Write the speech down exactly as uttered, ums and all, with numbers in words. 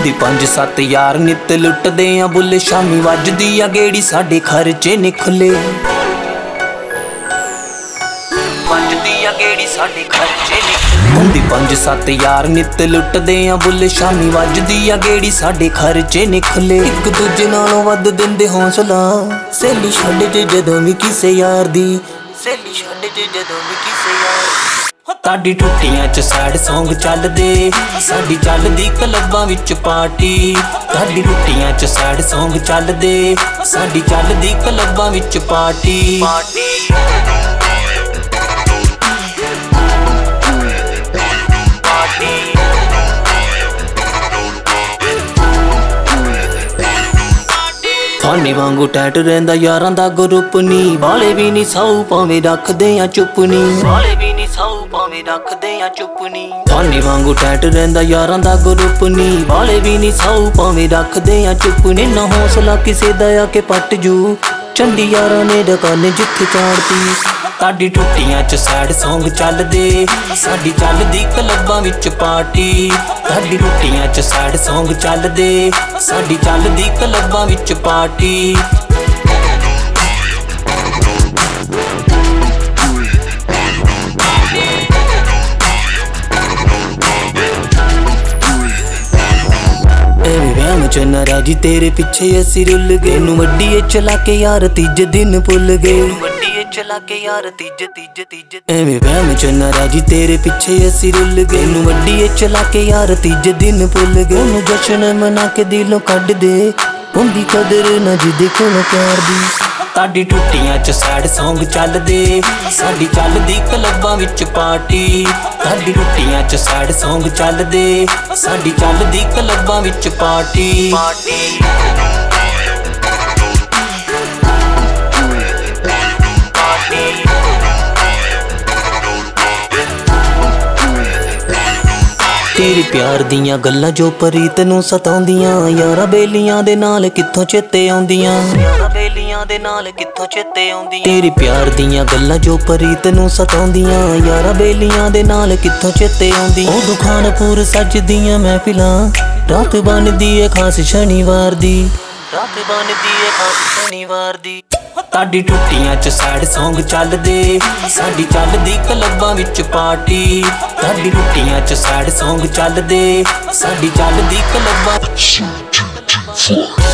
ਹੁੰਦੀ पंज सत्त यार नित लुटदे आ बुल्ले शामी वजदी आ गेड़ी साडे खर्चे निखले वजदी आ गेड़ी साडे खर्चे निखले ਹੁੰਦੀ पंज सत्त यार नित लुटदे आ बुल्ले शामी वजदी आ गेड़ी साडे खर्चे निखले एक दूजे नालों वध दिंदे हौसला सहेली छड्ड जे जदों भी किसे यार दी सहेली छड्ड जे जदों भी किसे यार ताडी टुट्टियां च सैड सॉन्ग चलदे साडी चलदी क्लबां विच पार्टी ताडी टुट्टियां च सैड सॉन्ग चलदे साडी चलदी क्लबां विच पार्टी थाने वांगू टैट रहिंदा यारां दा ग्रुप नी वाले भी नी साऊ भावें रखदे आ चुप नी वाले भी नी साऊ भावें रखदे आ चुप नी थाने वांगू टैट रहिंदा यारां दा ग्रुप नी वाले भी नी साऊ भावें रखदे आ चुप नी ना हौसला किसे दा आके पट जू चंडी यारां ने दुकाने जिथे चाड़ती ताडी टुट्टियां च सैड सॉन्ग चलदे साडी चलदी क्लबां विच पार्टी ताडी टुट्टियां च सैड सॉन्ग चलदे साडी चलदी क्लबां विच पार्टी चना राजी तेरे पिछे असी रुल गए नू वड्डी चला के यार तीजे दिन भुल गए वड्डी चला के यार तीजे तीजे तीजे एवें वहम चना राजी तेरे पिछे असी रुल गए नू वड्डी चला के यार तीजे दिन भुल गए नू जश्न मना के दिलों कढ दे हुंदी कदर ना जिदे कोल प्यार दी ताडी टुट्टियां च सैड सॉन्ग चलदे साडी चलदी क्लबां विच पार्टी ताडी टुट्टियां च सैड सॉन्ग चलदे साडी चलदी क्लबां विच पार्टी तेरे प्यार दियां गल्लां जो प्रीत नूं सताउंदियां यारां बेलियां दे नाल कित्थों चेते आउंदियां यारां बेलियां दे नाल कित्थों चेते आउंदियां तेरे प्यार दियां गल्लां जो प्रीत नूं सताउंदियां यारां बेलियां दे नाल कित्थों चेते आउंदियां ओ दुखानपुर सजदियां महफिलां रात बनदी ऐ खास शनिवार दी रात बनदी ऐ खास शनिवार दी ताडी टुट्टियां च सैड सॉन्ग चलदे साडी चलदी क्लबां विच पार्टी ताडी टुट्टियां च सैड सॉन्ग चलदे साडी चलदी क्लबां